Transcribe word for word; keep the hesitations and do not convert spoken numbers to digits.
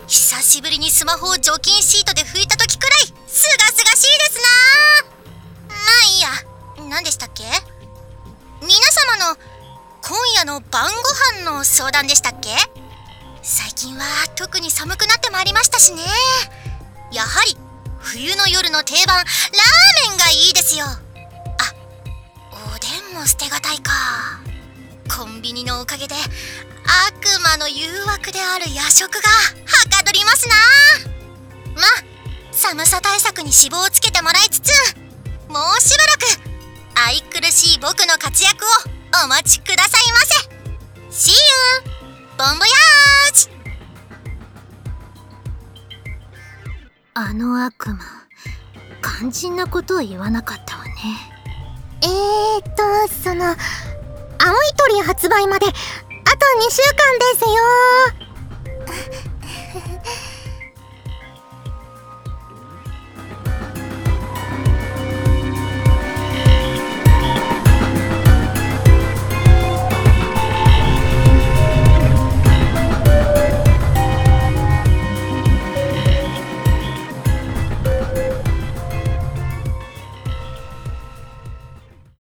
久しぶりにスマホを除菌シートで拭いた時くらいすがすがしいですな。まあいいや、何でしたっけ。皆様の今夜の晩ご飯の相談でしたっけ。最近は特に寒くなってまいりましたしね。やはり冬の夜の定番ラーメンがいいですよ。あ、おでんも捨てがたいか。コンビニのおかげで悪魔の誘惑である夜食がはかどりますな。まあ寒さ対策に脂肪をつけてもらいつつ、もうしばらく愛くるしい僕の活躍をお待ちくださいませ。 See you! ボンボヤージュ。 あの悪魔、肝心なことを言わなかったわね。 えーとその青い鳥発売まであとにしゅうかんですよ。